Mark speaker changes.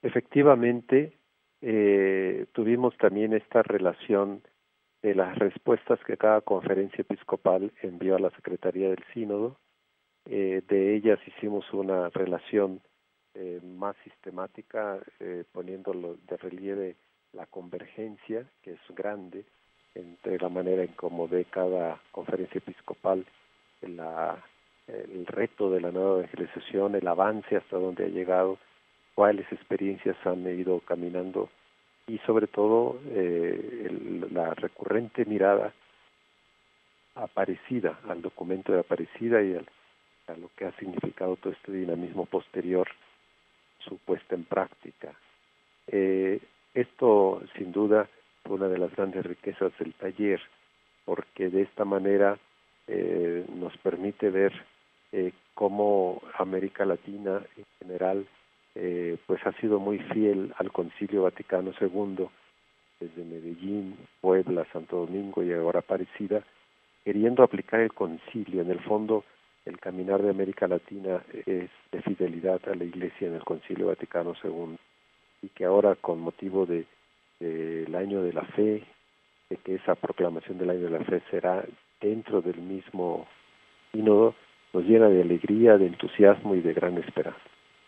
Speaker 1: Efectivamente, tuvimos también esta relación de las respuestas que cada conferencia episcopal envió a la Secretaría del Sínodo. De ellas hicimos una relación más sistemática, poniéndolo de relieve la convergencia, que es grande, entre la manera en cómo ve cada conferencia episcopal el reto de la nueva evangelización, el avance hasta donde ha llegado, cuáles experiencias han ido caminando y sobre todo la recurrente mirada Aparecida, al documento de Aparecida y a lo que ha significado todo este dinamismo posterior, su puesta en práctica. Esto, sin duda, fue una de las grandes riquezas del taller, porque de esta manera nos permite ver cómo América Latina en general pues ha sido muy fiel al Concilio Vaticano II, desde Medellín, Puebla, Santo Domingo y ahora Aparecida, queriendo aplicar el concilio. En el fondo, el caminar de América Latina es de fidelidad a la Iglesia en el Concilio Vaticano II, y que ahora, con motivo del Año de la Fe, de que esa proclamación del Año de la Fe será dentro del mismo sínodo, nos llena de alegría, de entusiasmo y de gran esperanza.